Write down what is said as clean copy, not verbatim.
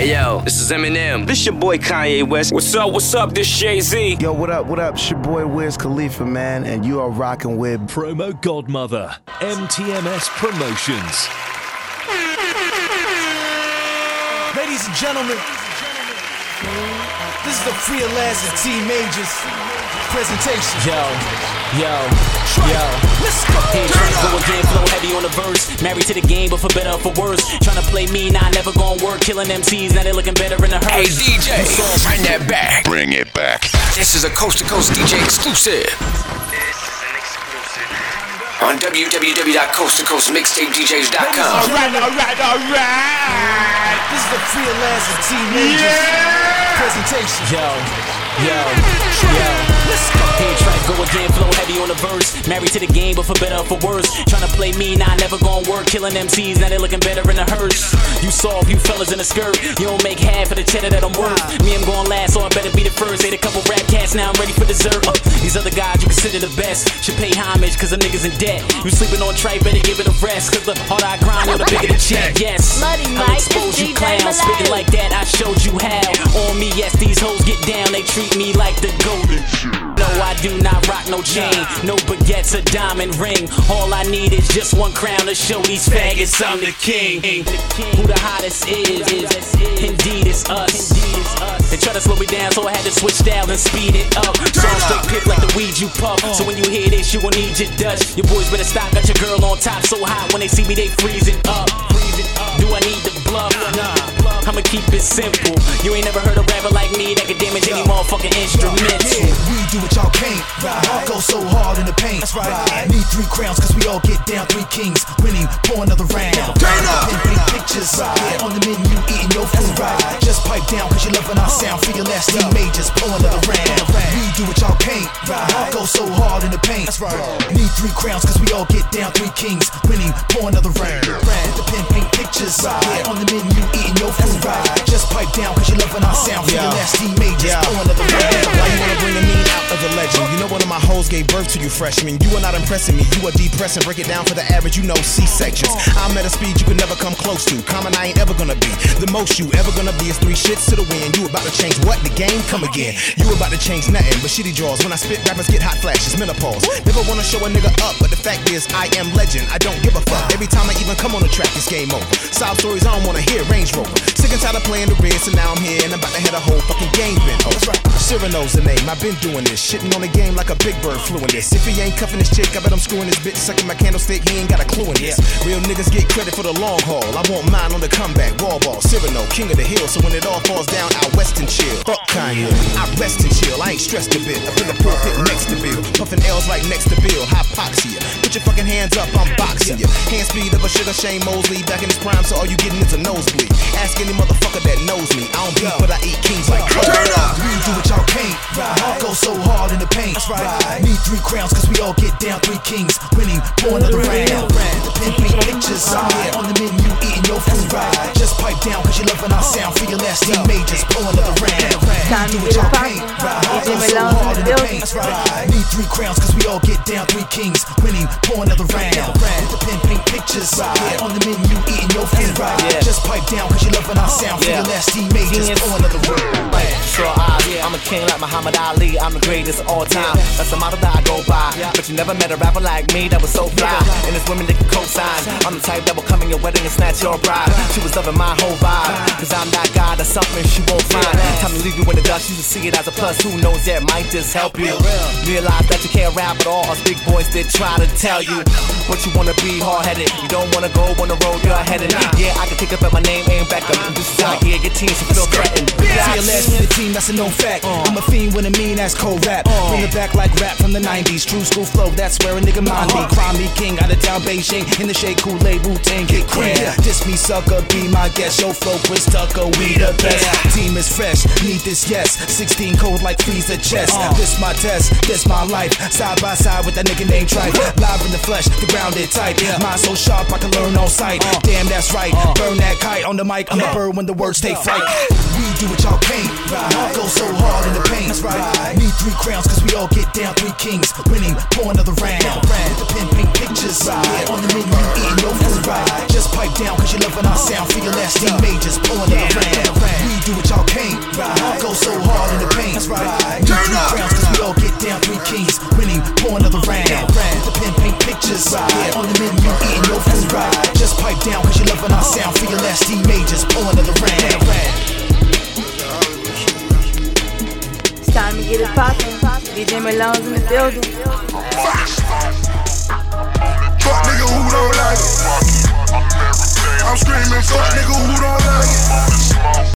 Hey yo, this is Eminem. This your boy Kanye West. What's up? This Jay-Z. Yo, what up? It's your boy Wiz Khalifa, man, and you are rocking with Promo Godmother, MTMS Promotions. Ladies and gentlemen, this is the Free Atlantis T Majors presentation. Yo. Let's go. Hey, trying to go again, flow heavy on the verse. Married to the game, but for better or for worse. Trying to play me, now never gonna work. Killing MCs, now they looking better in the hearse. Hey DJ, bring that back. Bring it back. This is a coast to coast DJ exclusive. On www.coasttocoastmixtapedjs.com. Alright. This is the Free Atlantis T Majors presentation. Yo. Let's go. Hey, try to go again, flow heavy on the verse. Married to the game, but for better or for worse. Trying to play me, now never gonna work. Killing MCs, now they looking better in the hearse. You soft, you fellas in the skirt. You don't make half of the cheddar that I'm worth. Me, I'm going last, so I better be the first. Ate a couple rap cats, now I'm ready for dessert. These other guys you consider the best should pay homage, cause the niggas in debt. You sleeping on tripe, better give it a rest. Cause the harder I grind, yo, the bigger the check. Yes, I'll expose you clowns. Spitting like that, I showed you how. On me, yes, these hoes get down. They treat me like the golden. No, I do not rock no chain. No baguettes, a diamond ring. All I need is just one crown to show these faggots I'm the king. Who the hottest is indeed it's us. They try to slow me down, so I had to switch style and speed it up. So I'm straight pip like the weed you puff. So when you hear this, you gon' need your Dutch. Your boys better stop, got your girl on top so hot. When they see me, they freezing up. Do I need the bluff? I'ma keep it simple. You ain't never heard a rapper like me that can damage any motherfucking instrumental. We do what y'all can't. Go so hard in the paint. That's right. Need 3 crowns, cause we all get down. 3 kings winning, pour another round. Turn up. Big pictures on the menu, eating your food. Just pipe down, cause you're loving our sound. For your last T Majors, pour another round. We do what y'all can't. Go so hard in the paint. That's right. Need 3 crowns, cause we all get down. 3 kings winning, pour another round. The pen paint pictures on the menu, eating your food. Just pipe down, cause you're loving our sound. For your last T Majors, pour another round. Why you wanna bring the mean out of the legend? You know one of my hoes gave birth to you freshmen. You are not impressing me, you are depressing. Break it down for the average, you know C-sections. I'm at a speed you can never come close to. Common I ain't ever gonna be. The most you ever gonna be is 3 shits to the wind. You about to change what? The game? Come again. You about to change nothing but shitty draws. When I spit, rappers get hot flashes, menopause. Never wanna show a nigga up, but the fact is I am legend. I don't give a fuck. Every time I even come on the track, it's game over. Sob stories I don't wanna hear, Range Rover. Sick and tired of playing the red, so now I'm here and I'm about to head a whole fucking game bin. Oh, that's right. Cyrano's the name, I've been doing this. Shitting on the game like a big bird flew in this. If he ain't cuffing his chick, I bet I'm screwing this bitch. Sucking my candlestick, he ain't got a clue in this. Real niggas get credit for the long haul. I want mine on the comeback, raw ball. Cyrano, king of the hill, so when it all falls down, I rest and chill. Fuck Kanye, I rest and chill, I ain't stressed a bit. Up in the pulpit next to Bill, puffing L's right next to Bill. Hypoxia, put your fucking hands up, I'm boxing you. Hand speed of a Sugar Shane Mosley, back in his prime, so all you getting is a nosebleed. Ask any motherfucker that knows me, I don't beat, but I eat kings like turn up. We do what y'all can't. Go so hard in the paint. That's right. Need 3 crowns, cause we all get down. 3 kings winning, pour another round. The pen paint pictures on the menu, eating your food. Just pipe down, cause you're loving our sound. For your last T Majors, pour another round. We do what y'all can't. Go so hard in the paint. That's right. Need 3 crowns, cause we all get down. 3 kings winning, pour another round. The pen paint pictures on the menu, eating your food. Just pipe down, cause you're loving our sound. For your last T Majors, pour another round. Sure, I'm a king like Muhammad Ali. I'm the greatest of all time. That's the model that I go by. But you never met a rapper like me that was so fly. And it's women that can co-sign. I'm the type that will come in your wedding and snatch your bride. She was loving my whole vibe. Cause I'm that guy that's something she won't find. Time to leave you in the dust. You should see it as a plus. Who knows, yeah, it might just help you. Realize that you can't rap at all. Us big boys did try to tell you. But you wanna be hard-headed. You don't wanna go on the road you're headed. Yeah, I can take up at my name, ain't back up. This is how I get your team should feel threatened. TLS with the team, that's a known fact. I'm a fiend with a mean ass cold rap. Bring it back like rap from the 90s. True school flow, that's where a nigga mind me. Crime me king out of town Beijing. In the shade Kool-Aid, Wu-Tang, get crazy. Diss me sucker, be my guest. Show flow, Chris Tucker, we the best. Team is fresh, need this yes. 16 cold like freezer chest. This my test, this my life. Side by side with that nigga named Tripe. Live in the flesh, the grounded tight. Mind so sharp I can learn on sight. Damn, that's right. Burn that kite on the mic. I'm a bird when the words take flight. We do what y'all can't. Go so hard in the paint. That's right. Need 3 crowns cause we all get down. 3 kings winning, pour another round. The pen paint pictures on the menu, eating your food. Just pipe down cause you're loving our sound. For your last T Majors, pour another round. Right. Go so hard in the paint. That's right. Turn up. Rounds, cause we all get down, 3 kings. Winning, pour another round. The pen paint pictures. Right. Yeah, on the menu, eating no food. Right. Just pipe down, cause you're loving our sound. For your last T majors, pour another round. It's time to get it poppin'. DJ Malone's in the building. Fuck nigga who don't like it. I'm screaming, fuck nigga who don't like it.